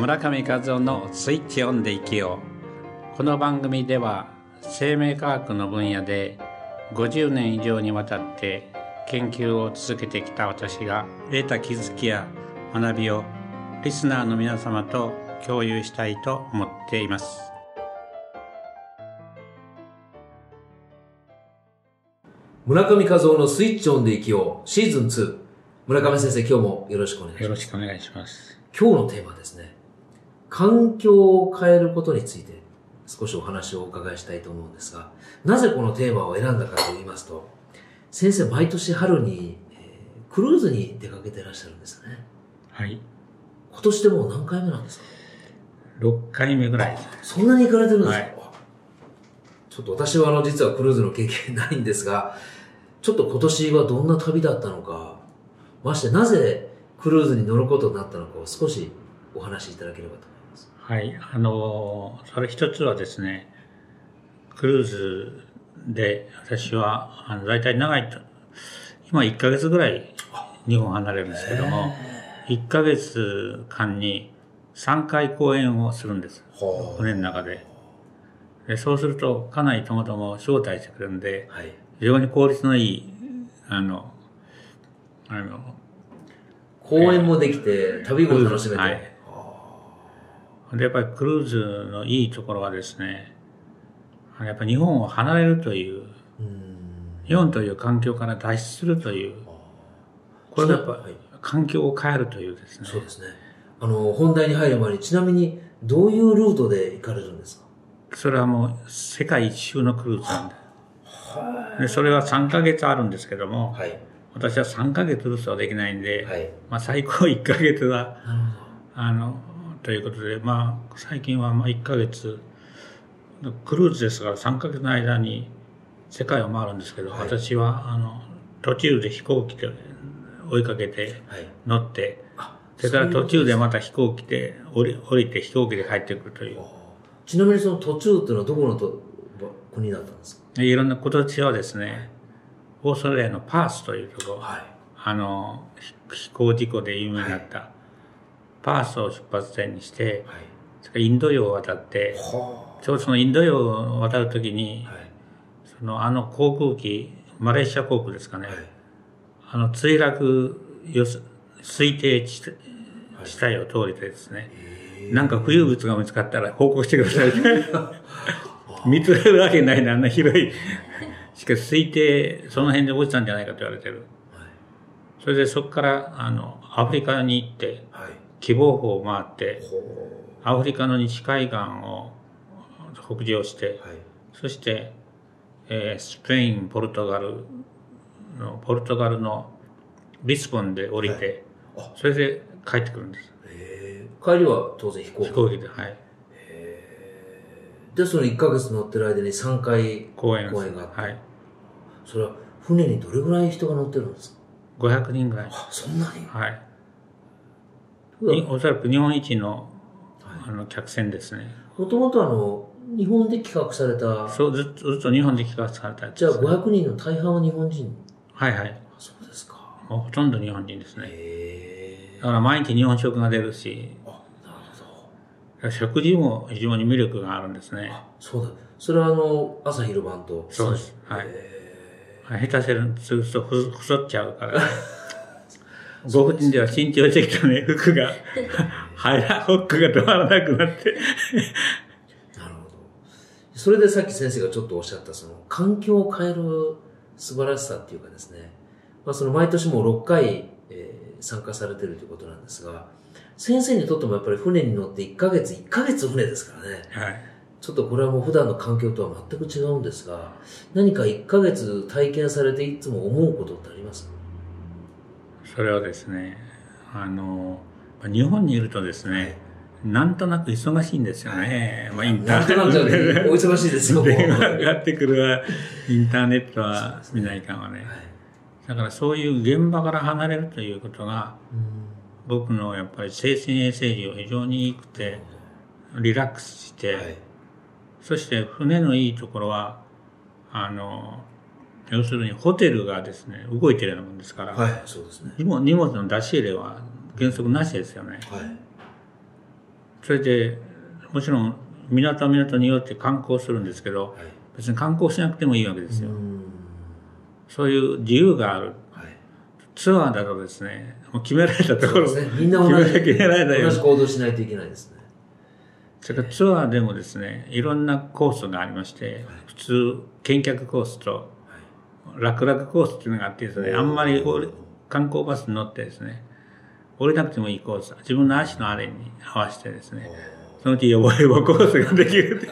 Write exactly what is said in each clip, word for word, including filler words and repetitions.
村上和夫のスイッチオンで生きよう。この番組では生命科学の分野でごじゅうねん以上にわたって研究を続けてきた私が得た気づきや学びをリスナーの皆様と共有したいと思っています。 村上和夫のスイッチオンで生きようシーズンツー。村上先生、今日もよろしくお願いします。 よろしくお願いします。 今日のテーマですね、環境を変えることについて少しお話をお伺いしたいと思うんですが、なぜこのテーマを選んだかと言いますと、先生毎年春に、えー、クルーズに出かけていらっしゃるんですよね。 はい。 今年でもう何回目なんですか？ ろっかいめぐらいです。 そんなに行かれてるんですか？はい、ちょっと私はあの実はクルーズの経験ないんですが、ちょっと今年はどんな旅だったのか、ましてなぜクルーズに乗ることになったのかを少しお話しいただければと思います。 はい、あのそれ一つはですね、クルーズで私はあの大体長いと今いっかげつぐらい日本離れるんですけども、いっかげつかんにさんかい公演をするんです、船の中で。でそうすると家内ともとも招待してくれるんで、はい、非常に効率のいいあのあの公演もできて、えー、旅も楽しめて、はい、 でやっぱりクルーズのいいところはですね、やっぱり日本を離れるという、うん、日本という環境から脱出するという、これがやっぱり環境を変えるというですね。 そうですね。あの本題に入る前に、ちなみにどういうルートで行かれるんですか？ それはもう世界一周のクルーズなんで、でそれはさんかげつあるんですけども、はい、私はさんかげつずつはできないんで、はい、まあ最高いっかげつは、あの、ということで、まあ最近はまあいっかげつ、クルーズですからさんかげつの間に世界を回るんですけど、はい、私はあの途中で飛行機で追いかけて乗って、はい、それから途中でまた飛行機で降り、降りて飛行機で帰ってくるという。 ちなみにその途中っていうのはどこのと国だったんですか？ いろんな、今年はですね、オーストラリアのパースというところ、はい、あの飛行事故で有名になった、はい、パースを出発点にして、はい、それからインド洋を渡って、はあ、ちょうどそのインド洋を渡るときに、はい、そのあの航空機、マレーシア航空ですかね、はい、あの墜落推定地帯を通れてですね、はい、なんか浮遊物が見つかったら報告してください見つかるわけないな、あんな広いしかし推定その辺で落ちたんじゃないかと言われてる、はい、それでそこからあのアフリカに行って、はい、希望峰を回ってアフリカの西海岸を北上して、はい、そして、えー、スペインポルトガルのポルトガルのリスボンで降りて、はい、それで帰ってくるんです。 へー、帰りは当然飛行機飛行機で、はい。 で、そのいっかげつ乗ってる間にさんかい公演があって、はい、それは船にどれぐらい人が乗ってるんですか？ ごひゃくにんぐらい。 あ、そんなに？ はい。おそらく日本一の、あの客船ですね。 もともとあの、日本で企画された。 そう、ずっと、ずっと日本で企画されたやつ、 ね。じゃあごひゃくにんの大半は日本人？ はいはい。 そうですか。 もうほとんど日本人ですね。へー。だから毎日日本食が出るし。食事も非常に魅力があるんですね。あ、 そうだ。それはあの、朝昼晩と。 そうです。はい。下手すると太っちゃうから。ご婦人では身長的なね、服が、はや、ホックが止まらなくなって。 なるほど。それでさっき先生がちょっとおっしゃった、その、環境を変える素晴らしさっていうかですね。まあその毎年もろっかい、えー、参加されてるということなんですが、先生にとってもやっぱり船に乗っていっかげつ、いっかげつ船ですからね。はい。ちょっとこれはもう普段の環境とは全く違うんですが、何かいっかげつ体験されていつも思うことってありますか？ それはですね、あの、日本にいるとですね、はい、なんとなく忙しいんですよね。まあインターネット。なんとなくお忙しいですよ。 電話がかかってくるわ、インターネットは見ないかんわね。はい、だからそういう現場から離れるということが、僕のやっぱり精神衛生上非常に良くて、リラックスして、はい、そして船のいいところは、あの、要するにホテルがですね、動いてるようなもんですから、 はい、そうですね。 荷物の出し入れは原則なしですよね。はい。 それで、もちろん、港港によって観光するんですけど、はい、別に観光しなくてもいいわけですよ。そういう自由がある。はい、ツアーだとですね、もう決められたところ、 ね、みんな同じ、決められたように同じ行動しないといけないですね。 それからツアーでもですね、いろんなコースがありまして、はい、普通、見客コースと、楽々コースっていうのがあってですね、あんまり観光バスに乗ってですね、降りなくてもいいコース、自分の足のあれに合わせてですね、そのうちヨボヨボコースができる。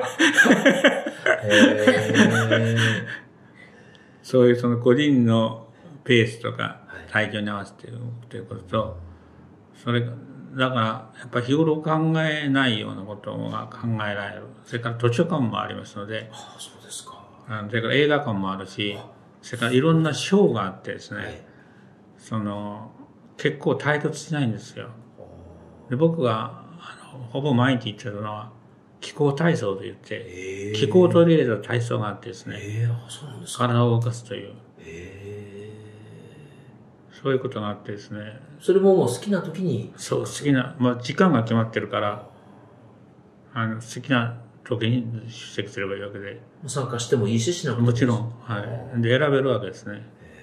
そういうその個人のペースとか体調に合わせているということと、それだからやっぱり日頃考えないようなことが考えられる。それから図書館もありますので、 ああ、そうですか。 それから映画館もあるし、それからいろんなショーがあってですね、はい、その結構退屈しないんですよ。で僕があのほぼ毎日行ってたのは気候体操といって、えー、気候を取り入れた体操があってですね、 えー、あ、そうなんですか。 体を動かすという、 えー、そういうことがあってですね。 それももう好きな時に。 そう、好きな、まあ時間が決まってるから、あの好きな時に出席すればいいわけで。 参加してもいいし、しなくてもいいし。 もちろん、はい。で、選べるわけですね。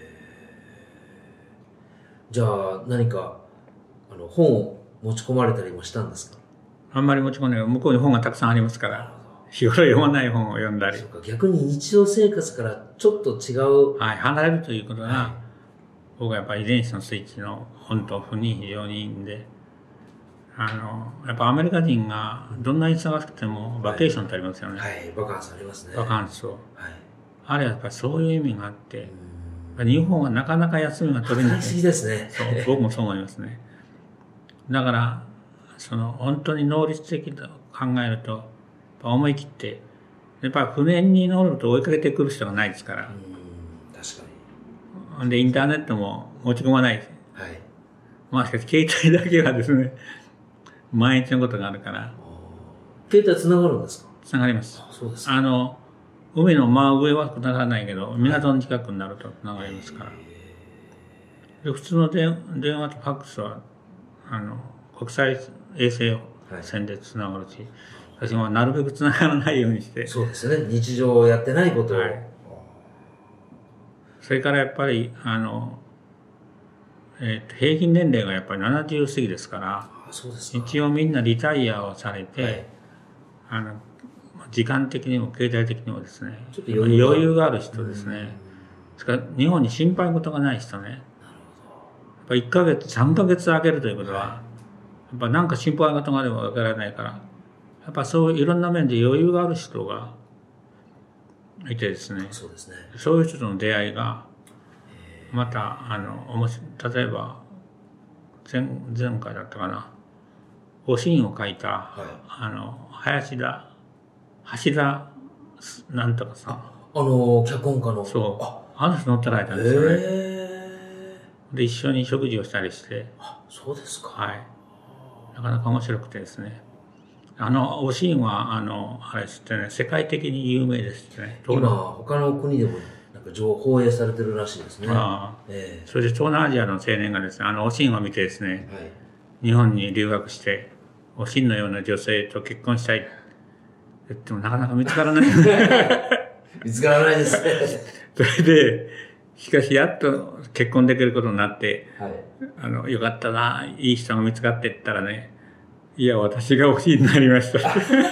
じゃあ、何か、あの、本を持ち込まれたりもしたんですか？ あんまり持ち込んでない。向こうに本がたくさんありますから、日頃読まない本を読んだり。 そうか、逆に日常生活からちょっと違う。 はい、離れるということが、はい、僕はやっぱり遺伝子のスイッチのオンとオフに非常にいいんで、あの、やっぱアメリカ人がどんなに忙しくてもバケーションってありますよね。 はい、はい、バカンスありますね。 バカンスを。 はい。 あれはやっぱりそういう意味があって、日本はなかなか休みが取れない。 働きすぎですね。 そう、僕もそう思いますね。だから、その本当に能率的と考えると、思い切って、やっぱり船に乗ると追いかけてくる人がないですから。 うん、確かに。で、インターネットも持ち込まない。 はい。 まあしかし携帯だけはですね、毎日のことがあるから。 携帯繋がるんですか？ 繋がります。 あ、そうですか。 あの、海の真上は繋がらないけど、港の近くになると繋がりますから。で普通の電電話とファックスは、あの、国際衛星線で繋がるし、はい、私もなるべく繋がらないようにして。 そうですね。日常をやってないことを。はい、 それからやっぱり、あの、えー、と平均年齢がやっぱりななじゅう過ぎですから、 あ、そうですか。 一応みんなリタイアをされて、はい、あの時間的にも経済的にもですね、ちょっと余裕がある人ですね。ですから日本に心配事がない人ね。なるほど。やっぱいっかげつ、さんかげつ空けるということは、はい、やっぱなんか心配事があればわからないから、やっぱそういういろんな面で余裕がある人がいてですね。 そうですね。 そういう人との出会いが、また、あの、おもし、例えば、前、前回だったかな、おしんを書いた、はい、あの、林田、橋田、なんとかさん。 あ、あの、脚本家の。 そう。あ、あの人乗ってられたんですよね。で、一緒に食事をしたりして。 あ、そうですか。 はい。なかなか面白くてですね。あの、おしんは、あの、あれですってね、世界的に有名ですね。 今、他の国でも、情報放映されてるらしいですね。ああ、 えー、それで東南アジアの青年がですね、あのおしんを見てですね、はい、日本に留学しておしんのような女性と結婚したいって言ってもなかなか見つからない見つからないですね。 それでしかしやっと結婚できることになって、はい、あのよかったないい人が見つかっていったらね、いや私がおしんになりました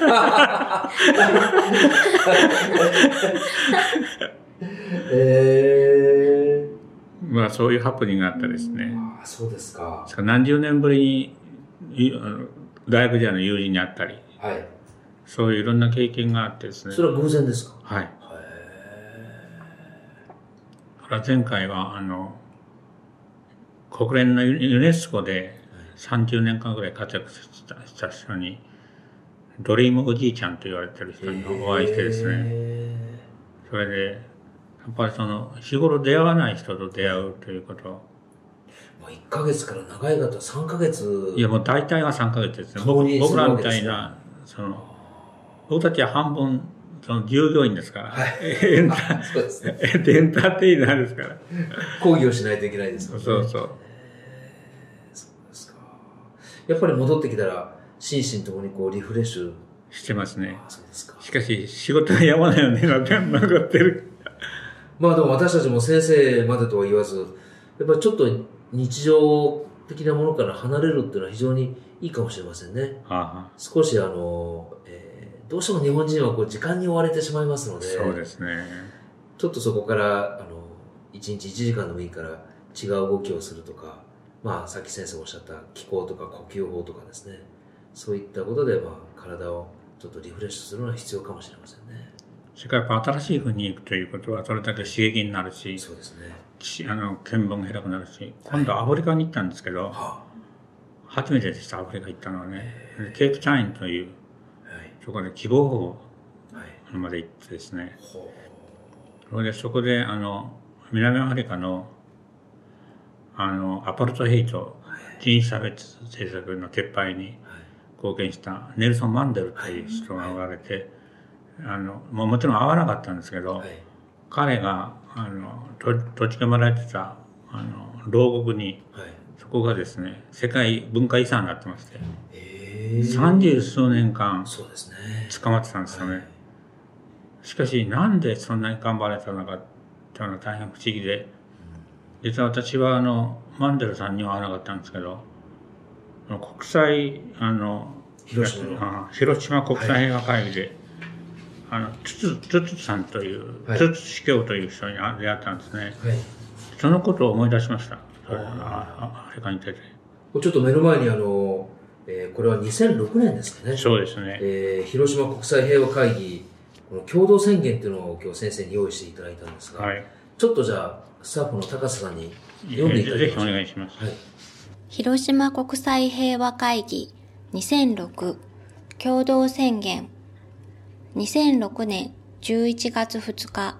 えー、まあそういうハプニングがあったですね。 ああ、そうですか。 何十年ぶりに大学時代の友人に会ったり、はい、そういういろんな経験があってですね。 それは偶然ですか？ はい。へえ。前回はあの国連のユネスコでさんじゅうねんかんぐらい活躍した人にドリームおじいちゃんと言われてる人にお会いしてですね。それでやっぱりその日頃出会わない人と出会うということ。 まあいっかげつから長い方さんかげつ。 いやもう大体はさんかげつですね。僕, 僕らみたいな、その、僕たちは半分、その従業員ですから。はい。エンタ、そうですね。エンターテイナーですから。 講義をしないといけないですもんね。 そうそう。 そうですか。やっぱり戻ってきたら心身ともにこうリフレッシュしてますね。 あ、そうですか。 しかし、仕事がやまないようになってってる。 まあでも私たちも先生までとは言わず、やっぱりちょっと日常的なものから離れるっていうのは非常にいいかもしれませんね。 はあ、 少しあの、えー、どうしても日本人はこう時間に追われてしまいますので、 そうですね。 ちょっとそこから、あの、いちにちいちじかんでもいいから違う動きをするとか、まあさっき先生がおっしゃった気候とか呼吸法とかですね、そういったことでまあ体をちょっとリフレッシュするのは必要かもしれませんね。 それからやっぱ新しい国に行くということはそれだけ刺激になるし、 そうですね。 あの見聞が広くなるし、今度アフリカに行ったんですけど、はい、初めてでした。アフリカ行ったのはね、ケープチャインという、はい、そこで希望法まで行ってですね、はい、それでそこであの南アフリカのあのアパルトヘイト、人種差別政策の撤廃に貢献したネルソン・マンデルという人がおられて、あのもうもちろん会わなかったんですけど、はい、彼があのと土地がもられてたあの牢獄に、はい、そこがですね世界文化遺産になってまして、三十数年間捕まってたんですよね。はい、しかしなんでそんなに頑張られたのかというのは大変不思議で、実は私はあのマンデルさんには会わなかったんですけど、国際あの広島の広島国際平和会議で、はい、あのツツツツさんという、はい、ツツ司教という人に出会ったんですね。はい、そのことを思い出しました。あアフリカに出て。 ちょっと目の前にあの、えー、これはにせんろくねんですかね。 そうですね。 えー、広島国際平和会議この共同宣言っていうのを今日先生に用意していただいたんですが、はい、ちょっとじゃあスタッフの高瀬さんに読んでいただきましょう。 ぜひお願いします。はい、 広島国際平和会議にせんろく共同宣言にせんろくねんじゅういちがつふつか、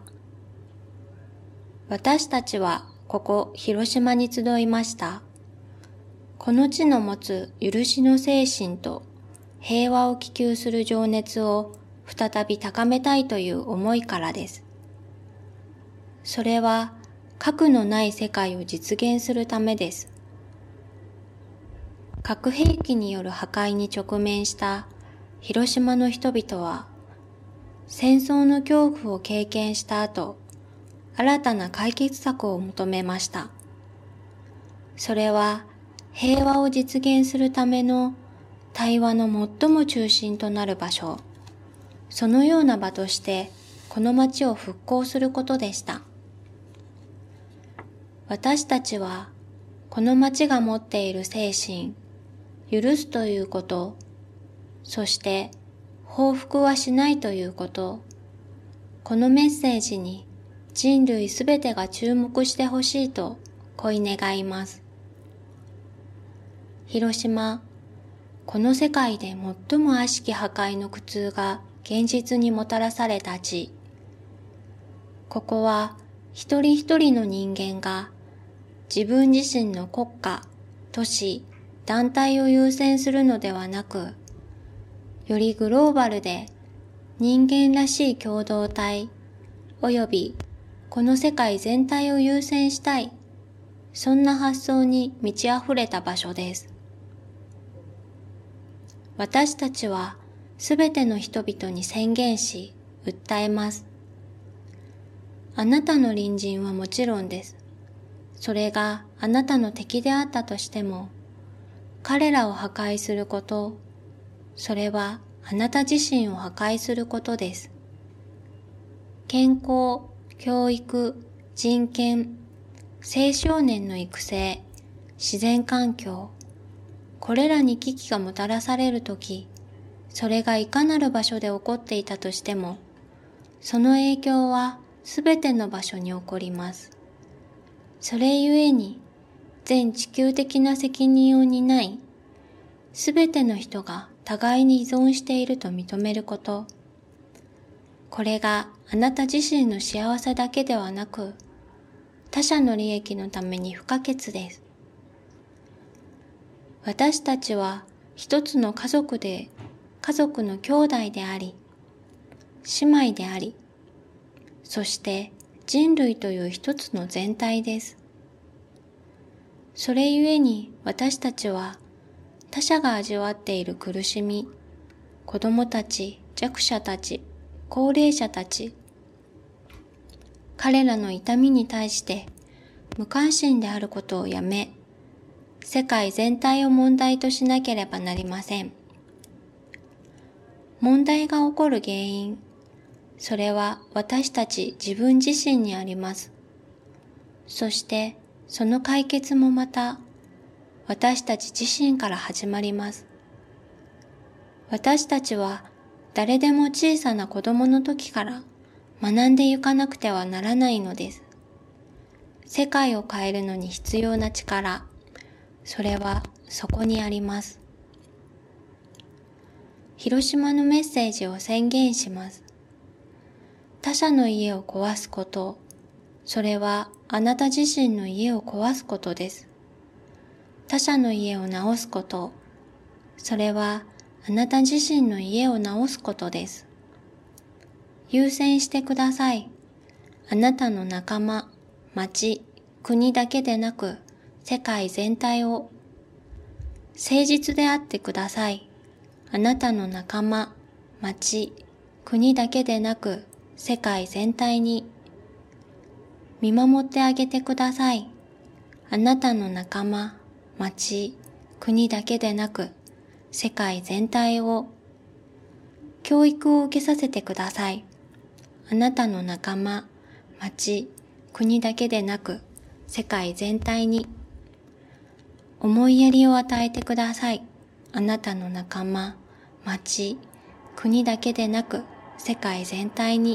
私たちはここ広島に集いました。この地の持つ許しの精神と平和を希求する情熱を再び高めたいという思いからです。それは核のない世界を実現するためです。核兵器による破壊に直面した広島の人々は、戦争の恐怖を経験した後、新たな解決策を求めました。それは平和を実現するための対話の最も中心となる場所、そのような場としてこの町を復興することでした。私たちはこの町が持っている精神、許すということ、そして報復はしないということ、このメッセージに人類すべてが注目してほしいと恋願います。広島、この世界で最も悪しき破壊の苦痛が現実にもたらされた地。ここは一人一人の人間が自分自身の国家、都市、団体を優先するのではなく、よりグローバルで人間らしい共同体及びこの世界全体を優先したい、そんな発想に満ち溢れた場所です。私たちはすべての人々に宣言し、訴えます。あなたの隣人はもちろんです。それがあなたの敵であったとしても、彼らを破壊すること、それはあなた自身を破壊することです。健康、教育、人権、青少年の育成、自然環境、これらに危機がもたらされるとき、それがいかなる場所で起こっていたとしても、その影響はすべての場所に起こります。それゆえに、全地球的な責任を担い、すべての人が互いに依存していると認めること。これがあなた自身の幸せだけではなく、他者の利益のために不可欠です。私たちは一つの家族で、家族の兄弟であり、姉妹であり、そして人類という一つの全体です。それゆえに私たちは他者が味わっている苦しみ、子供たち、弱者たち、高齢者たち、彼らの痛みに対して無関心であることをやめ、世界全体を問題としなければなりません。問題が起こる原因、それは私たち自分自身にあります。そしてその解決もまた私たち自身から始まります。私たちは誰でも小さな子供の時から学んでゆかなくてはならないのです。世界を変えるのに必要な力、それはそこにあります。広島のメッセージを宣言します。他者の家を壊すこと、それはあなた自身の家を壊すことです。他者の家を直すこと、それはあなた自身の家を直すことです。優先してください。あなたの仲間、町、国だけでなく世界全体を。誠実であってください。あなたの仲間、町、国だけでなく世界全体に。見守ってあげてください。あなたの仲間、町、国だけでなく世界全体を。教育を受けさせてください。あなたの仲間、町、国だけでなく世界全体に。思いやりを与えてください。あなたの仲間、町、国だけでなく世界全体に。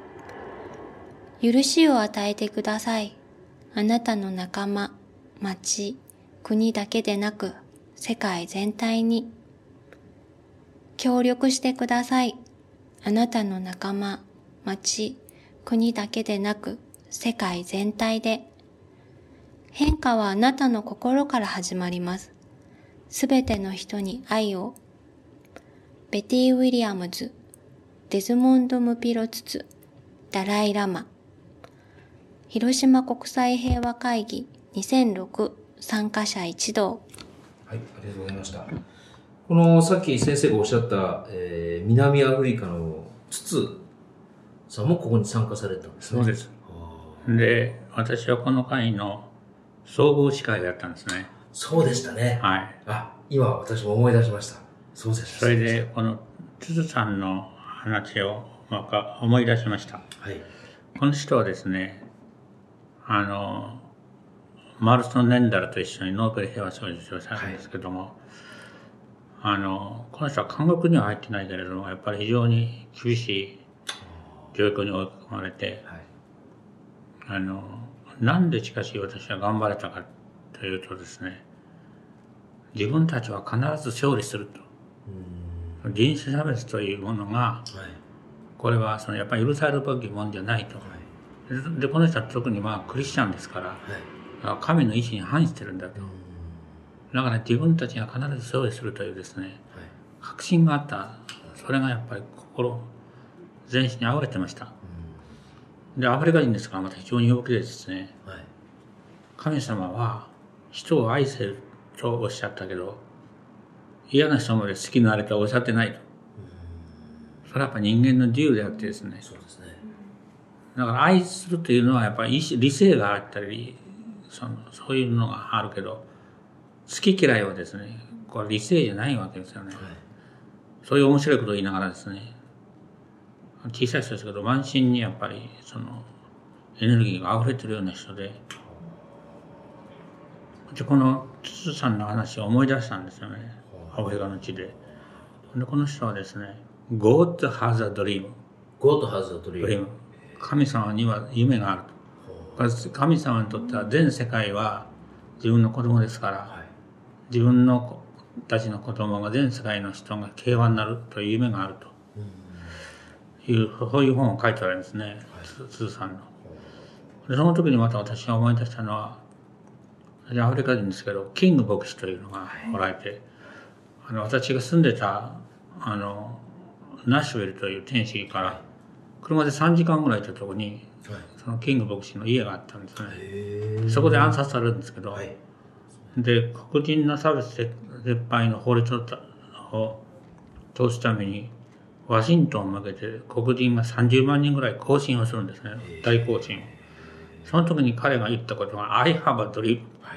許しを与えてください。あなたの仲間、町、国だけでなく世界全体に。協力してください。あなたの仲間、町、国だけでなく世界全体で。変化はあなたの心から始まります。すべての人に愛を。ベティ・ウィリアムズ、デズモンド・ムピロツツ、ダライ・ラマ。広島国際平和会議にせんろく参加者一同。 はい、ありがとうございました。このさっき先生がおっしゃった、えー、南アフリカのツツさんもここに参加されたんですね。 そうです。で、私はこの会の総合司会だったんですね。 そうでしたね。 はい。 あ、今私も思い出しました。そうです。 それで、このツツさんの話をなんか思い出しました。 はい。 この人はですね、あの、マルソン・ネンダルと一緒にノーベル平和賞を受賞したんですけども、はい、あの、この人は監獄には入ってないけれども、やっぱり非常に厳しい状況に追い込まれて、はい、あの、なんでしかし私は頑張れたかというとですね、自分たちは必ず勝利すると。人種差別というものが、はい、これはそのやっぱり許されるべきものじゃないと。はい、で、この人は特にまあクリスチャンですから、はい、神の意志に反してるんだと。だから自分たちが必ず勝利するというですね、はい、確信があった。それがやっぱり心、全身にあふれてました。で、アフリカ人ですからまた非常に陽気でですね、はい、神様は人を愛せるとおっしゃったけど、嫌な人まで好きになれとはおっしゃってないと。それはやっぱ人間の自由であってですね。 そうですね。 だから愛するというのはやっぱり理性があったり、そのそういうのがあるけど、好き嫌いはですね、これ理性じゃないわけですよね。はい、そういう面白いことを言いながらですね、小さい人ですけど、満身にやっぱりそのエネルギーが溢れてるような人で、でこのツツさんの話を思い出したんですよね。アフリカの地で。で、この人はですね、God has a dream。God has a dream。 神様には夢があると。神様にとっては全世界は自分の子供ですから、はい、自分のたちの子供が全世界の人が平和になるという夢があるという、そういう本を書いておられるんですね、はい、ツツさんの。で、その時にまた私が思い出したのは、アフリカ人ですけど、キング牧師というのがおられて、はい、あの私が住んでたあのナッシュウェルという天使から車でさんじかんぐらい行ったところに、はい、そのキング牧師の家があったんですね。そこで暗殺されるんですけど、はい、 で、黒人の差別撤廃の法律を通すために、ワシントンを負けて黒人がさんじゅうまんにんぐらい行進をするんですね。大行進を。その時に彼が言ったことは、I have a dream。はい、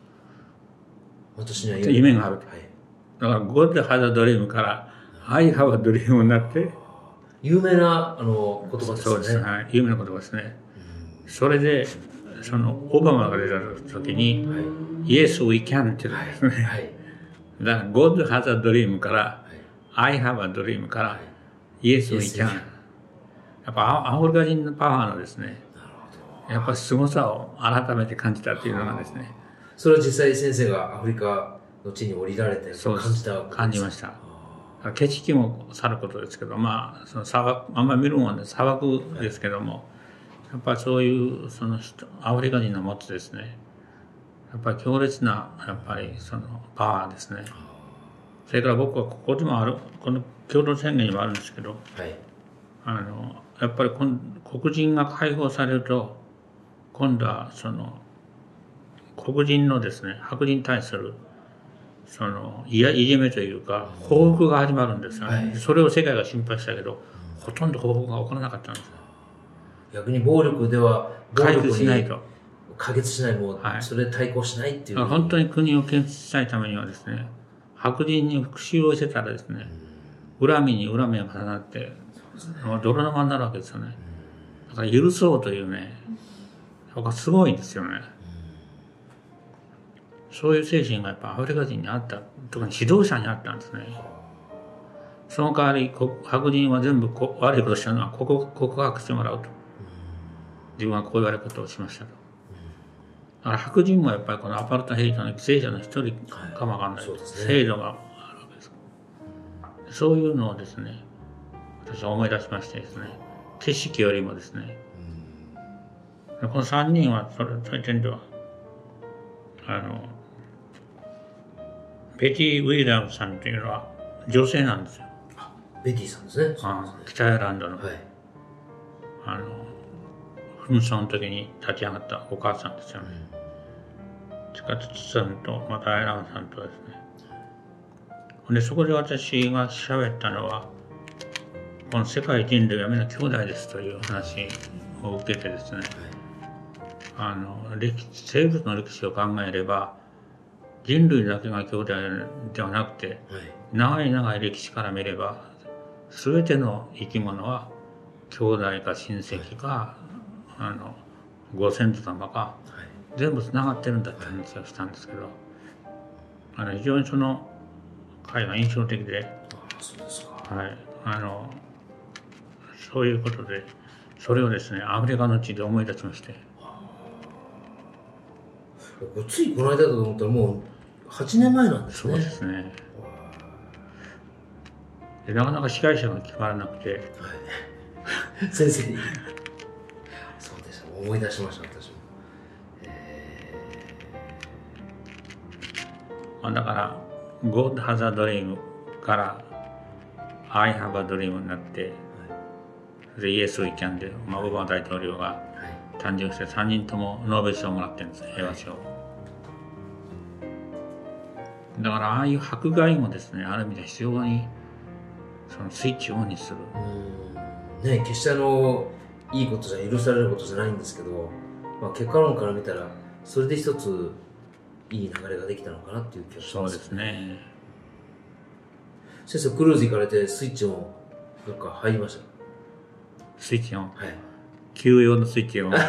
私には夢がある。はい、だから、God has a dream から、I have a dream になって、 有名なあの言葉ですね。 そうです。はい。有名な言葉ですね。それで、その、オバマが出た時に、はい、Yes, we can って言うんですね。はいはい、だから、God has a dream から、はい、I have a dream から、はい、Yes, we can。やっぱアフリカ人のパワーのですね、やっぱ凄さを改めて感じたっていうのがですね。 それは実際先生がアフリカの地に降りられて感じたわけですか？ 感じました。景色もさることですけど、まあ、その砂漠、あんまり見るもんで砂漠ですけども、やっぱりそういう、その人、アフリカ人の持つですね、やっぱり強烈な、やっぱりそのパワーですね。それから僕はここでもある、この共同宣言にもあるんですけど、はい、あの、やっぱり黒人が解放されると、今度はその、黒人のですね、白人に対する、そのいやいじめというか報復が始まるんですよね、はい、それを世界が心配したけど、うん、ほとんど報復が起こらなかったんですよ。 逆に暴力では解決しないと解決しない、もうそれで対抗しないっていう、 はい、本当に国を建設したいためにはですね、白人に復讐をしてたらですね、うん、恨みに恨みが重なって、もう泥沼になるわけですよね。だから許そうというね、そこがすごいんですよね。そういう精神がやっぱアフリカ人にあった、特に指導者にあったんですね。その代わり白人は全部悪いことしたのは告白してもらうと。自分はこう言われることをしましたと。だから白人もやっぱりこのアパルトヘイトの犠牲者の一人かもわかんない、はい、制度があるわけです。そういうのをですね、私は思い出しましてですね、景色よりもですね、この三人はそれそういう点ではあのベティ・ウィリアムさんというのは女性なんですよ。 ベティさんですね。 ああ、北アイルランドの、はい、あの紛争の時に立ち上がったお母さんですよね。地下鉄さんとまたアイランさんとですね。でそこで私が喋ったのは、この世界人類はみんな兄弟ですという話を受けてですね。はい、あの歴生物の歴史を考えれば。人類だけが兄弟ではなくて、はい、長い長い歴史から見れば全ての生き物は兄弟か親戚か、はい、あのご先祖様か、はい、全部つながってるんだって話をしたんですけど、あの非常にその会が印象的で、 あ、そうですか。 はい、あのそういうことでそれをですねアフリカの地で思い出しまして、 ついこの間だと思ったらもうはちねんまえなんですね。 そうですね。でなかなか司会者が決まらなくて、はい、 先生にそうです、思い出しました私も、えーまあ、だから「God has a dream」から「I have a dream」になって、はい、で「Yes we can」で、まあ、オバマ大統領が誕生してさんにんともノーベル賞をもらってるんです、平和賞。はい、だからああいう迫害もですね、ある意味で非常にそのスイッチをオンにする。 うん、ね、決してあのいいことじゃ許されることじゃないんですけど、まあ、結果論から見たらそれで一ついい流れができたのかなっていう気がします、ね。 そうですね。 先生クルーズ行かれてスイッチオンどっか入りました？ スイッチオン。 はい。 休養のスイッチオン。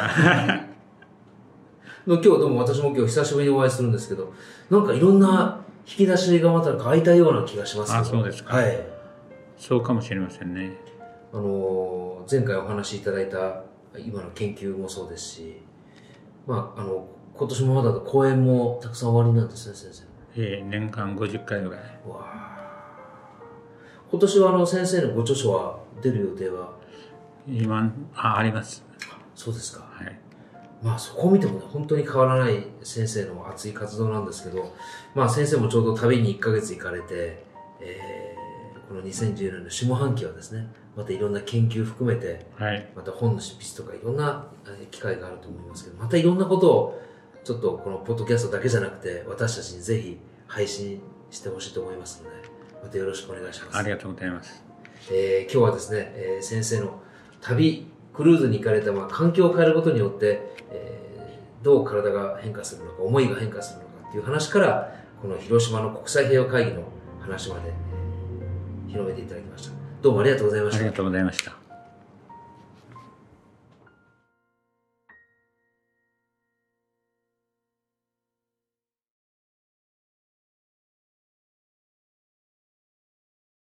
今日どうも私も今日久しぶりにお会いするんですけど、なんかいろんな引き出しがまた開いたような気がしますけど。 あ、そうですか。 はい。 そうかもしれませんね。 あの前回お話しいただいた今の研究もそうですし、まああの今年もまだ講演もたくさん終わりなんですね、先生。 ええ、年間ごじゅっかいぐらい。 わあ。今年はあの先生のご著書は出る予定は今 あ, あります。 そうですか。 はい。 まあそこを見てもね、本当に変わらない先生の熱い活動なんですけど、まあ先生もちょうど旅にいっかげつ行かれて、えー、このにせんじゅうねんの下半期はですね、またいろんな研究含めて、はい、また本の執筆とかいろんな機会があると思いますけど、またいろんなことをちょっとこのポッドキャストだけじゃなくて、私たちにぜひ配信してほしいと思いますので、またよろしくお願いします。 ありがとうございます。 えー、今日はですね、えー、先生の旅、クルーズに行かれた、まあ、環境を変えることによって、えー、どう体が変化するのか、思いが変化するのかっていう話から、この広島の国際平和会議の話まで、えー、広めていただきました。どうもありがとうございました。 ありがとうございました。